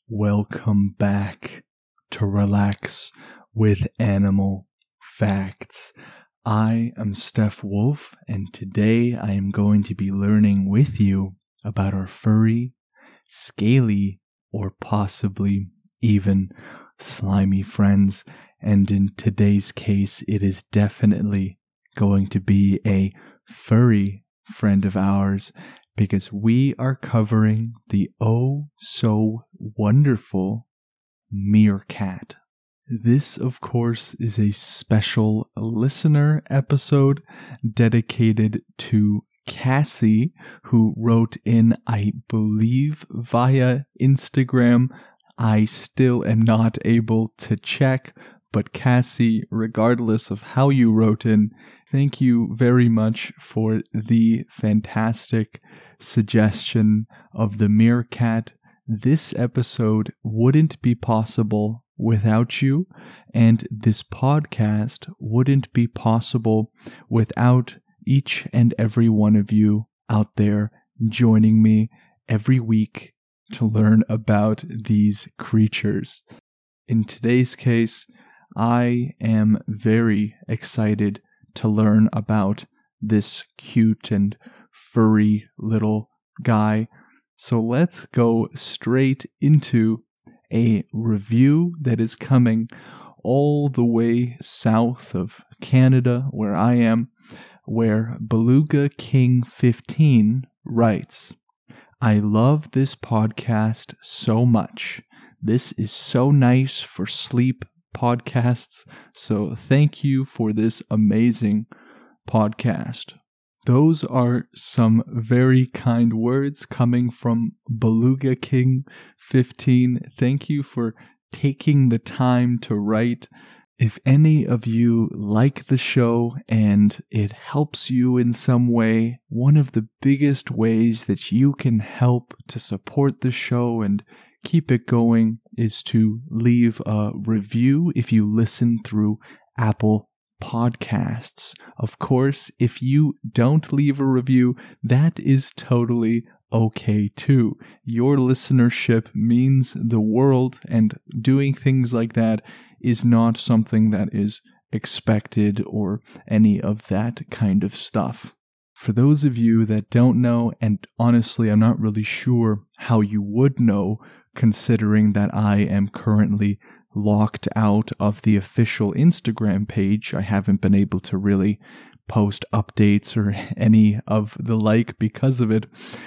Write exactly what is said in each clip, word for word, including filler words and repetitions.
Welcome back to Relax with Animal Facts. I am Steph Wolf, and today I am going to be learning with you about our furry, scaly, or possibly even slimy friends. And in today's case, it is definitely going to be a furry friend of ours, because we are covering the oh so wonderful meerkat. This, of course, is a special listener episode dedicated to Cassie, who wrote in, I believe, via Instagram. I still am not able to check, but Cassie, regardless of how you wrote in, thank you very much for the fantastic suggestion of the meerkat. This episode wouldn't be possible without you, and this podcast wouldn't be possible without each and every one of you out there joining me every week to learn about these creatures. In today's case, I am very excited to learn about this cute and furry little guy. So let's go straight into a review that is coming all the way south of Canada, where I am, where Beluga King fifteen writes, I love this podcast so much. This is so nice for sleep podcasts, so thank you for this amazing podcast. Those are some very kind words coming from Beluga King fifteen. Thank you for taking the time to write. If any of you like the show and it helps you in some way, one of the biggest ways that you can help to support the show and keep it going is to leave a review if you listen through Apple Podcasts. Of course, if you don't leave a review, that is totally okay too. Your listenership means the world, and doing things like that is not something that is expected or any of that kind of stuff. For those of you that don't know, and honestly I'm not really sure how you would know, considering that I am currently locked out of the official Instagram page, I haven't been able to really post updates or any of the like because of it,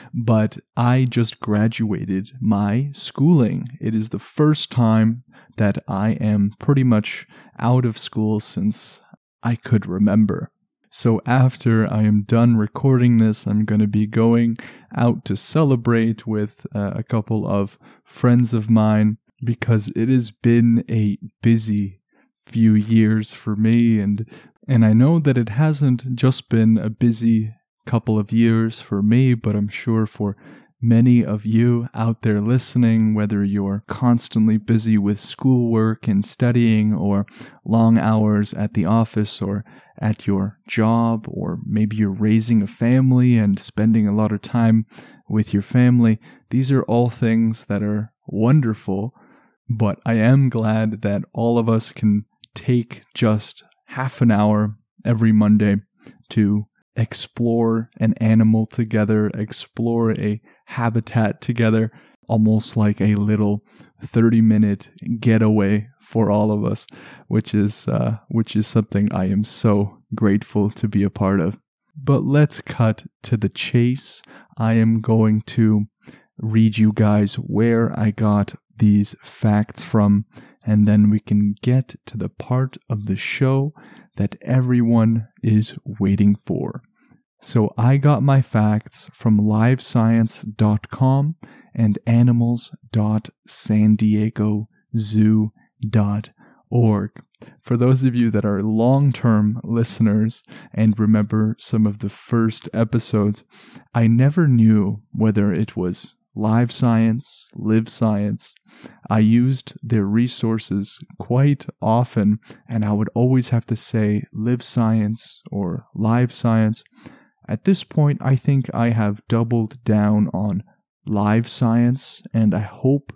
but I just graduated my schooling. It is the first time that I am pretty much out of school since I could remember. So after I am done recording this, I'm going to be going out to celebrate with uh, a couple of friends of mine, because it has been a busy few years for me, and and I know that it hasn't just been a busy couple of years for me, but I'm sure for many of you out there listening, whether you're constantly busy with schoolwork and studying, or long hours at the office or at your job, or maybe you're raising a family and spending a lot of time with your family. These are all things that are wonderful, but I am glad that all of us can take just half an hour every Monday to explore an animal together, explore a habitat together, almost like a little thirty minute getaway for all of us, which is uh, which is something I am so grateful to be a part of. But let's cut to the chase. I am going to read you guys where I got these facts from, and then we can get to the part of the show that everyone is waiting for. So I got my facts from live science dot com and animals dot san diego zoo dot org. For those of you that are long-term listeners and remember some of the first episodes, I never knew whether it was Live Science, Live Science. I used their resources quite often, and I would always have to say Live Science or Live Science. At this point, I think I have doubled down on Live Science, and I hope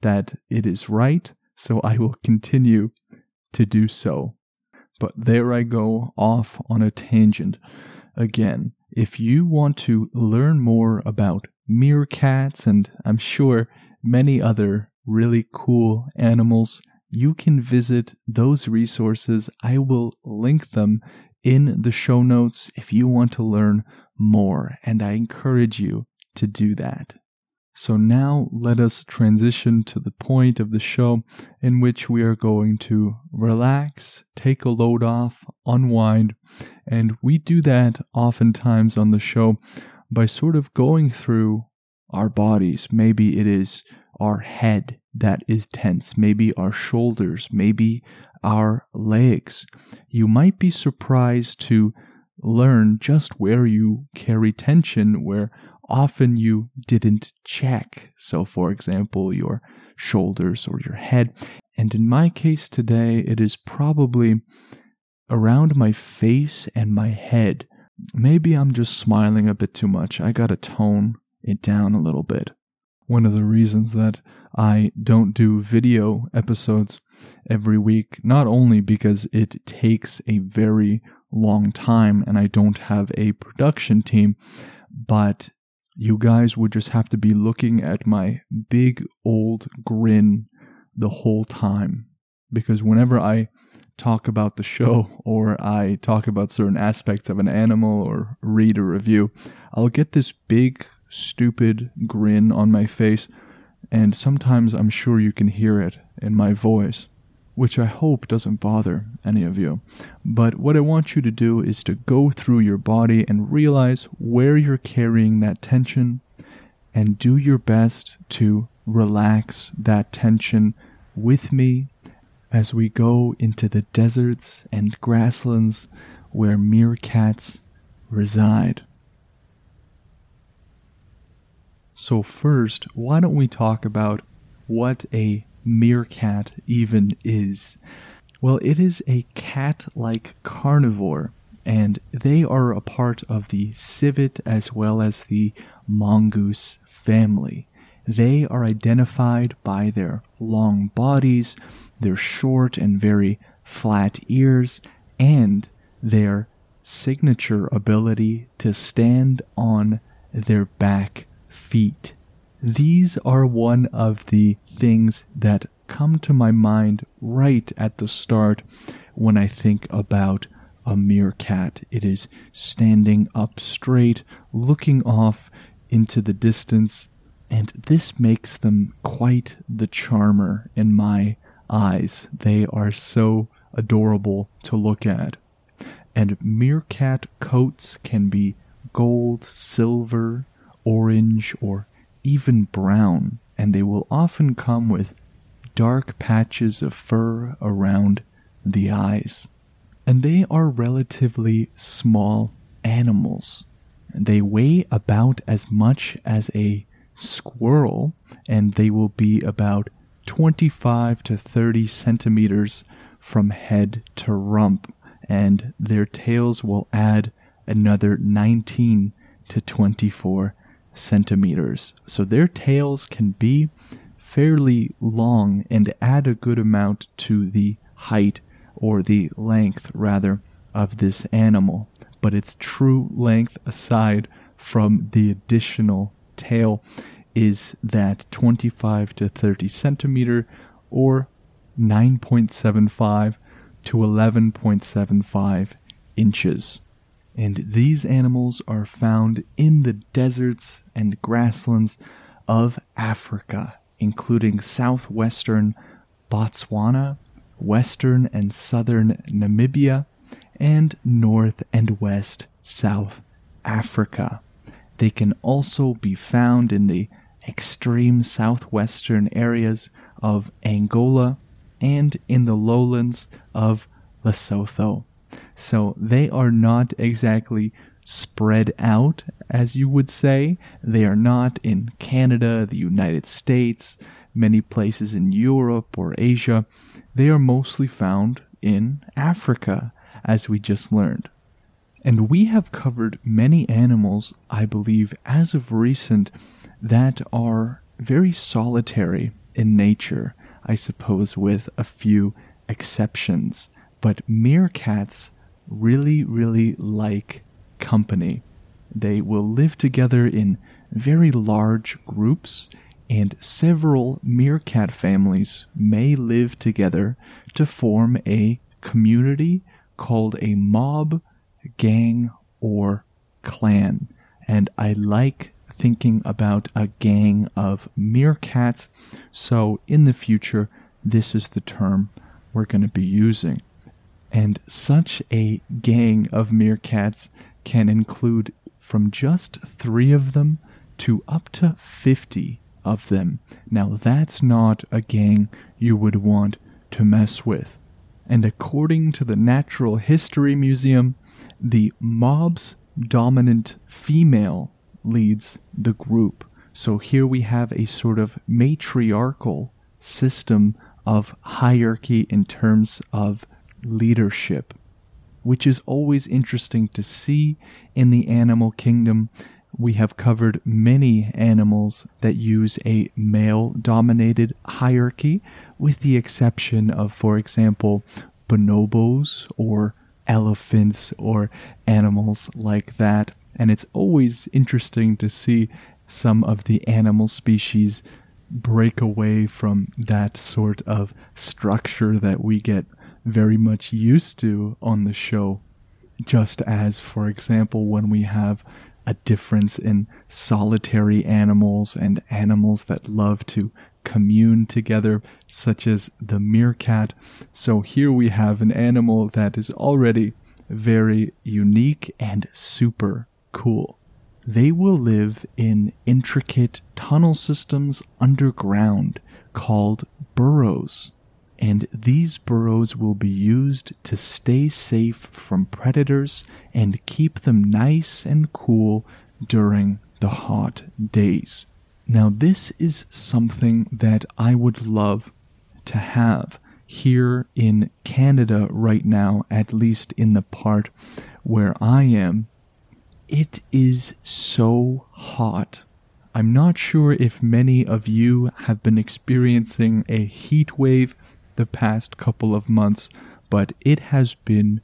that it is right, so I will continue to do so. But there I go off on a tangent. Again, if you want to learn more about meerkats, and I'm sure many other really cool animals, you can visit those resources. I will link them in the show notes if you want to learn more, and I encourage you to do that. So now let us transition to the point of the show in which we are going to relax, take a load off, unwind, and we do that oftentimes on the show by sort of going through our bodies. Maybe it is our head that is tense, maybe our shoulders, maybe our legs. You might be surprised to learn just where you carry tension, where often you didn't check. So, for example, your shoulders or your head. And in my case today, it is probably around my face and my head. Maybe I'm just smiling a bit too much. I gotta tone it down a little bit. One of the reasons that I don't do video episodes every week, not only because it takes a very long time and I don't have a production team, but you guys would just have to be looking at my big old grin the whole time. Because whenever I talk about the show or I talk about certain aspects of an animal or read a review, I'll get this big, stupid grin on my face, and sometimes I'm sure you can hear it in my voice, which I hope doesn't bother any of you. But what I want you to do is to go through your body and realize where you're carrying that tension and do your best to relax that tension with me as we go into the deserts and grasslands where meerkats reside. So first, why don't we talk about what a meerkat even is? Well, it is a cat-like carnivore, and they are a part of the civet as well as the mongoose family. They are identified by their long bodies, their short and very flat ears, and their signature ability to stand on their back feet. These are one of the things that come to my mind right at the start when I think about a meerkat. It is standing up straight, looking off into the distance, and this makes them quite the charmer in my eyes. They are so adorable to look at. And meerkat coats can be gold, silver, orange, or even brown, and they will often come with dark patches of fur around the eyes. And they are relatively small animals. They weigh about as much as a squirrel, and they will be about twenty-five to thirty centimeters from head to rump, and their tails will add another nineteen to twenty-four centimeters. So their tails can be fairly long and add a good amount to the height, or the length rather, of this animal. But its true length, aside from the additional tail, is that twenty-five to thirty centimeter, or nine point seven five to eleven point seven five inches. And these animals are found in the deserts and grasslands of Africa, including southwestern Botswana, western and southern Namibia, and north and west South Africa. They can also be found in the extreme southwestern areas of Angola and in the lowlands of Lesotho. So they are not exactly spread out, as you would say. They are not in Canada, the United States, many places in Europe or Asia. They are mostly found in Africa, as we just learned. And we have covered many animals, I believe, as of recent, that are very solitary in nature, I suppose, with a few exceptions. But meerkats really, really like company. They will live together in very large groups, and several meerkat families may live together to form a community called a mob, gang, or clan. And I like thinking about a gang of meerkats, so in the future, this is the term we're going to be using. And such a gang of meerkats can include from just three of them to up to fifty of them. Now that's not a gang you would want to mess with. And according to the Natural History Museum, the mob's dominant female leads the group. So here we have a sort of matriarchal system of hierarchy in terms of leadership, which is always interesting to see in the animal kingdom. We have covered many animals that use a male-dominated hierarchy, with the exception of, for example, bonobos or elephants or animals like that. And it's always interesting to see some of the animal species break away from that sort of structure that we get very much used to on the show. Just as, for example, when we have a difference in solitary animals and animals that love to commune together, such as the meerkat. So here we have an animal that is already very unique and super cool. They will live in intricate tunnel systems underground called burrows. And these burrows will be used to stay safe from predators and keep them nice and cool during the hot days. Now, this is something that I would love to have here in Canada right now, at least in the part where I am. It is so hot. I'm not sure if many of you have been experiencing a heat wave the past couple of months, but it has been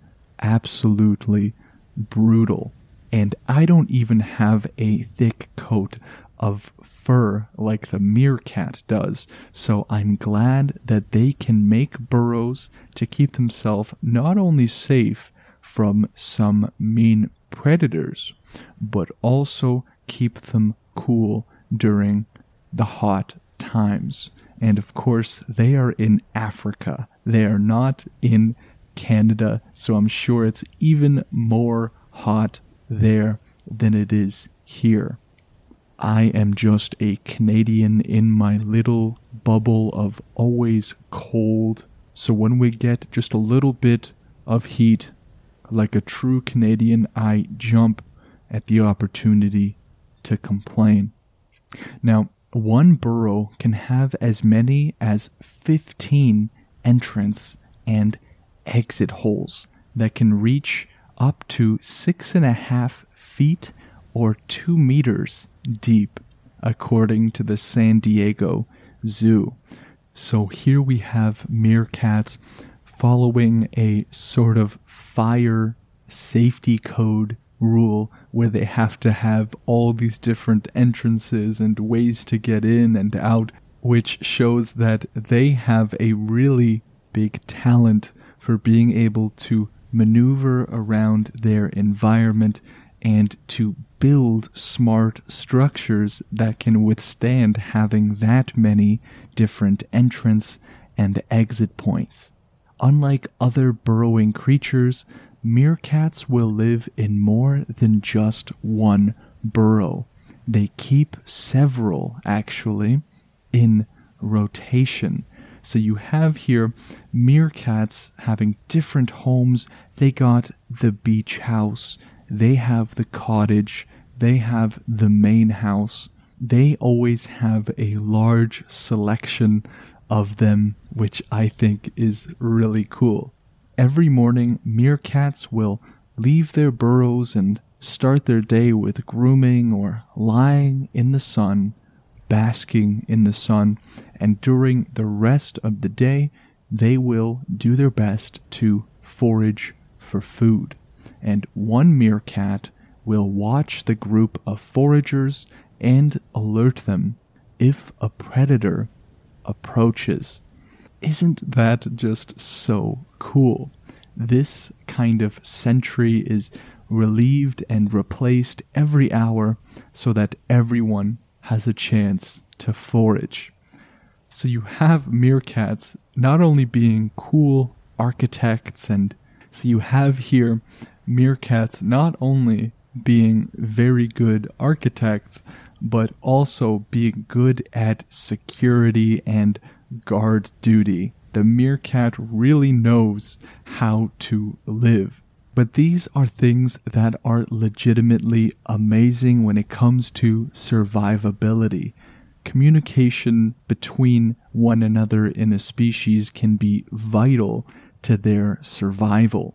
absolutely brutal. And I don't even have a thick coat of fur like the meerkat does, so I'm glad that they can make burrows to keep themselves not only safe from some mean predators, but also keep them cool during the hot times. And of course, they are in Africa. They are not in Canada, so I'm sure it's even more hot there than it is here. I am just a Canadian in my little bubble of always cold, so when we get just a little bit of heat, like a true Canadian, I jump at the opportunity to complain. Now, one burrow can have as many as fifteen entrance and exit holes that can reach up to six and a half feet or two meters deep, according to the San Diego Zoo. So here we have meerkats following a sort of fire safety code rule where they have to have all these different entrances and ways to get in and out, which shows that they have a really big talent for being able to maneuver around their environment and to build smart structures that can withstand having that many different entrance and exit points. Unlike other burrowing creatures, meerkats will live in more than just one burrow. They keep several, actually, in rotation. So you have here meerkats having different homes. They got the beach house, they have the cottage, they have the main house. They always have a large selection of them, which I think is really cool. Every morning, meerkats will leave their burrows and start their day with grooming or lying in the sun, basking in the sun, and during the rest of the day, they will do their best to forage for food. And one meerkat will watch the group of foragers and alert them if a predator approaches. Isn't that just so cool? This kind of sentry is relieved and replaced every hour so that everyone has a chance to forage. So you have meerkats not only being cool architects, and so you have here meerkats not only being very good architects, but also being good at security and guard duty. The meerkat really knows how to live. But these are things that are legitimately amazing when it comes to survivability. Communication between one another in a species can be vital to their survival.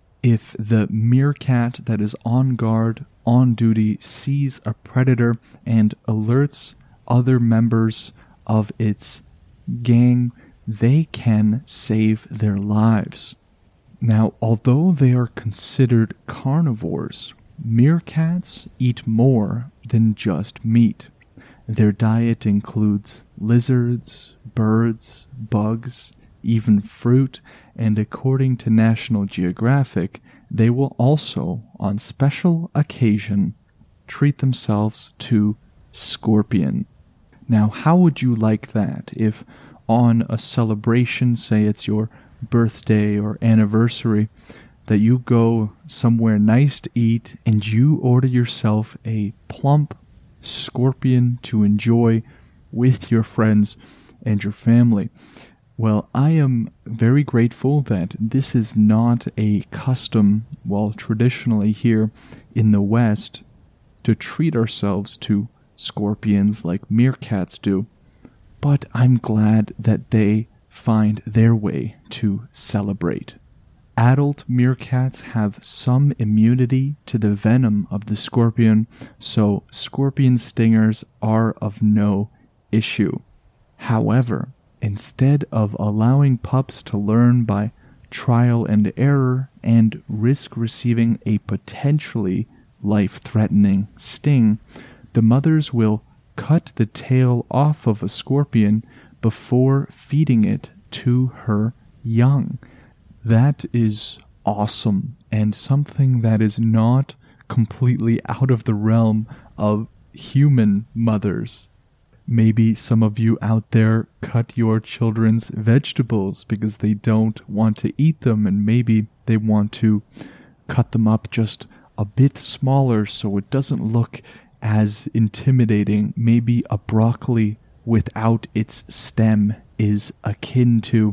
If the meerkat that is on guard, on duty, sees a predator and alerts other members of its gang, they can save their lives. Now, although they are considered carnivores, meerkats eat more than just meat. Their diet includes lizards, birds, bugs, even fruit, and according to National Geographic, they will also, on special occasion, treat themselves to scorpion. Now, how would you like that if on a celebration, say it's your birthday or anniversary, that you go somewhere nice to eat and you order yourself a plump scorpion to enjoy with your friends and your family? Well, I am very grateful that this is not a custom, well, traditionally here in the West, to treat ourselves to scorpions like meerkats do. But I'm glad that they find their way to celebrate. Adult meerkats have some immunity to the venom of the scorpion, so scorpion stingers are of no issue. However, instead of allowing pups to learn by trial and error and risk receiving a potentially life-threatening sting, the mothers will cut the tail off of a scorpion before feeding it to her young. That is awesome, and something that is not completely out of the realm of human mothers. Maybe some of you out there cut your children's vegetables because they don't want to eat them, and maybe they want to cut them up just a bit smaller so it doesn't look as intimidating. Maybe a broccoli without its stem is akin to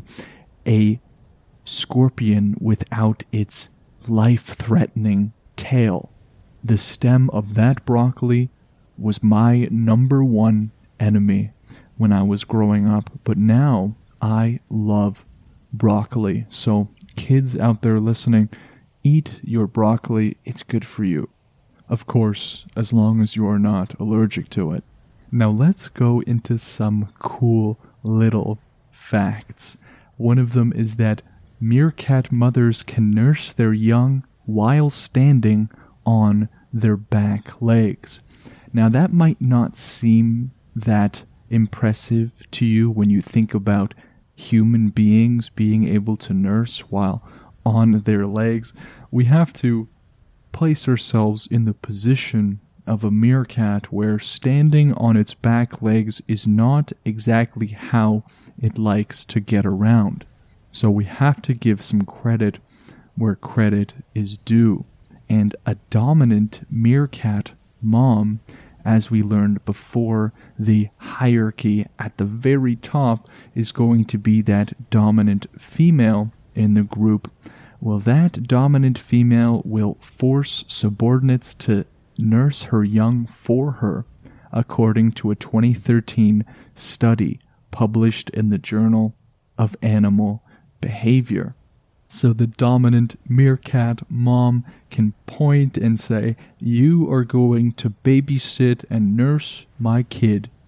a scorpion without its life-threatening tail. The stem of that broccoli was my number one enemy when I was growing up, but now I love broccoli. So kids out there listening, eat your broccoli. It's good for you. Of course, as long as you are not allergic to it. Now let's go into some cool little facts. One of them is that meerkat mothers can nurse their young while standing on their back legs. Now that might not seem that impressive to you when you think about human beings being able to nurse while on their legs. We have to place ourselves in the position of a meerkat where standing on its back legs is not exactly how it likes to get around. So we have to give some credit where credit is due. And a dominant meerkat mom, as we learned before, the hierarchy at the very top is going to be that dominant female in the group. Well, that dominant female will force subordinates to nurse her young for her, according to a twenty thirteen study published in the Journal of Animal Behavior. So the dominant meerkat mom can point and say, "You are going to babysit and nurse my kid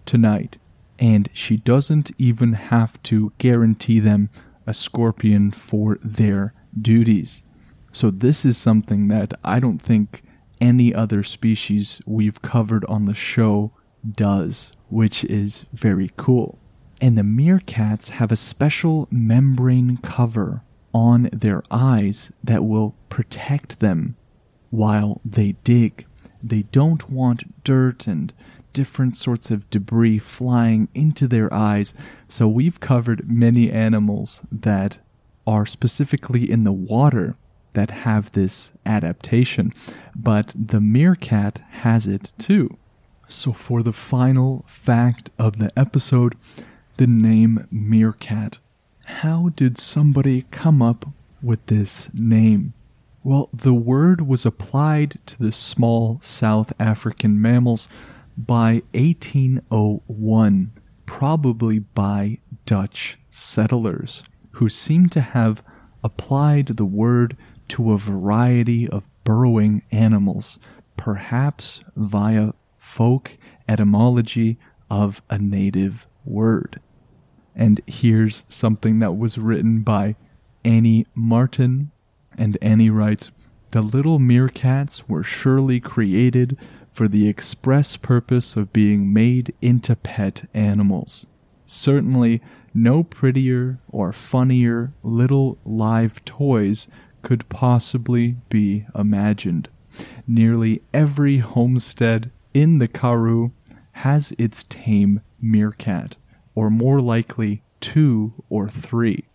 tonight. And she doesn't even have to guarantee them a scorpion for their duties. So this is something that I don't think any other species we've covered on the show does, which is very cool. And the meerkats have a special membrane cover on their eyes that will protect them while they dig. They don't want dirt and different sorts of debris flying into their eyes. So we've covered many animals that are specifically in the water that have this adaptation, but the meerkat has it too. So for the final fact of the episode, the name meerkat. How did somebody come up with this name? Well, the word was applied to the small South African mammals by eighteen oh one, probably by Dutch settlers, who seem to have applied the word to a variety of burrowing animals, perhaps via folk etymology of a native word. And here's something that was written by Annie Martin, and Annie writes, "The little meerkats were surely created for the express purpose of being made into pet animals. Certainly no prettier or funnier little live toys could possibly be imagined. Nearly every homestead in the Karoo has its tame meerkat, or more likely two or three,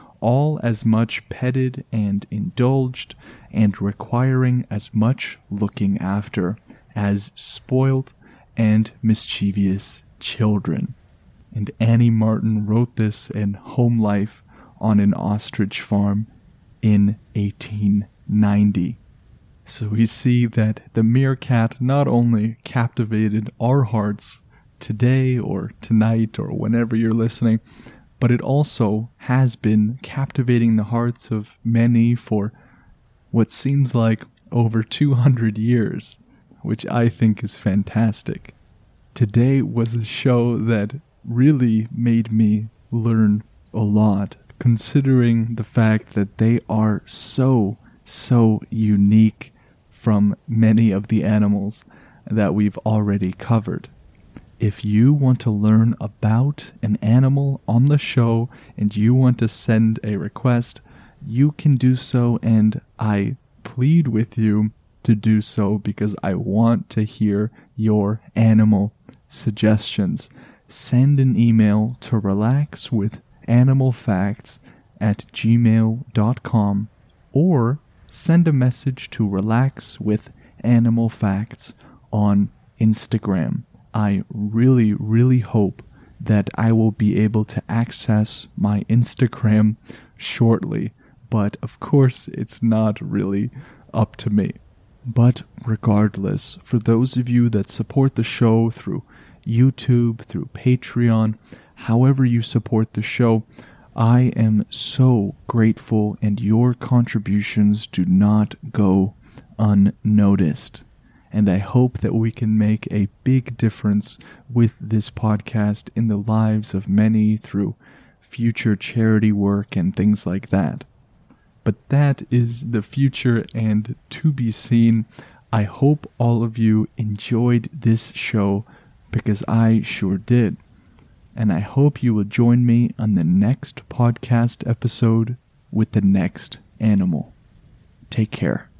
all as much petted and indulged and requiring as much looking after as spoilt and mischievous children." And Annie Martin wrote this in Home Life on an Ostrich Farm in eighteen ninety. So we see that the meerkat not only captivated our hearts today or tonight or whenever you're listening, but it also has been captivating the hearts of many for what seems like over two hundred years, which I think is fantastic. Today was a show that really made me learn a lot, considering the fact that they are so, so unique from many of the animals that we've already covered. If you want to learn about an animal on the show and you want to send a request, you can do so, and I plead with you to do so because I want to hear your animal suggestions. Send an email to relaxwithanimalfacts at gmail dot com or send a message to relaxwithanimalfacts on Instagram. I really, really hope that I will be able to access my Instagram shortly, but of course it's not really up to me. But regardless, for those of you that support the show through YouTube, through Patreon, however you support the show, I am so grateful, and your contributions do not go unnoticed. And I hope that we can make a big difference with this podcast in the lives of many through future charity work and things like that. But that is the future and to be seen. I hope all of you enjoyed this show, because I sure did. And I hope you will join me on the next podcast episode with the next animal. Take care.